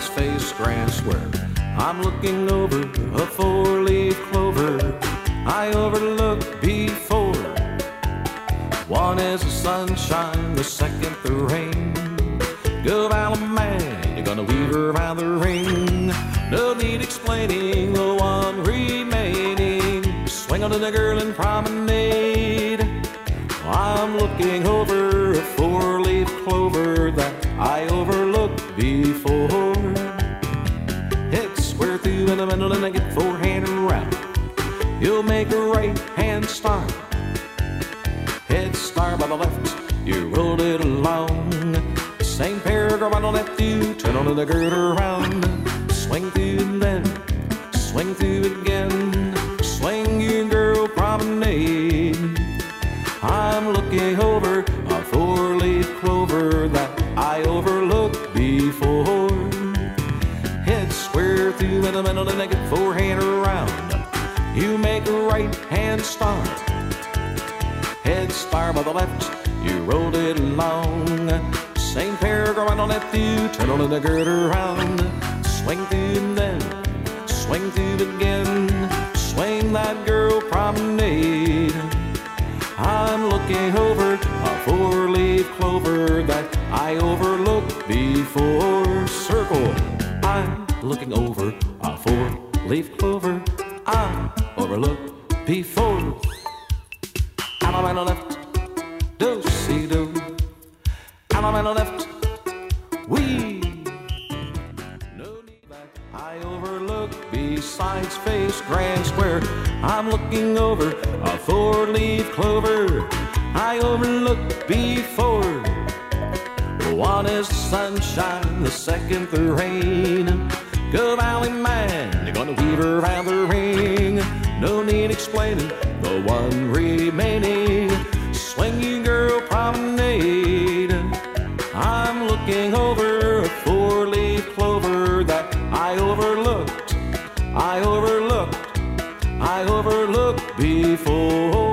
besides-faced grand square. I'm looking over a four-leaf clover I overlooked before. One is the sunshine, the second the rain. Go Valley man, you're gonna weave around the ring. No need explaining the one remaining. Swing on to the girl and promenade. I'm looking over a four-leaf clover that I overlooked before. Hit square through in the middle and I get forehand around. You'll make a right-hand start. Head start by the left, you rolled it along. Same paragraph on the left, you turn on the girl around. Swing through and then swing through again. Swing you girl promenade. I'm looking over a four-leaf clover that I overlooked before. Head square through in the middle and I get forehand around. You make a right-hand start. Head start by the left, you rolled it along. Same paragraph on the left, you turn on the girl around. Swing through and then swing through again. Swing that girl promenade. I'm looking over a four-leaf clover that I overlooked before. Circle. I'm looking over a four-leaf clover I overlooked before. I'm on the left, do-see-do. I'm on the left, we. No need back. I overlooked besides-faced grand square. I'm looking over a four-leaf clover I overlooked before. One is the sunshine, the second the rain. Go Valley man, you're gonna weave around the ring. No need explaining the one remaining. Swing you girl promenade. I'm looking over a four-leaf clover that I overlooked before.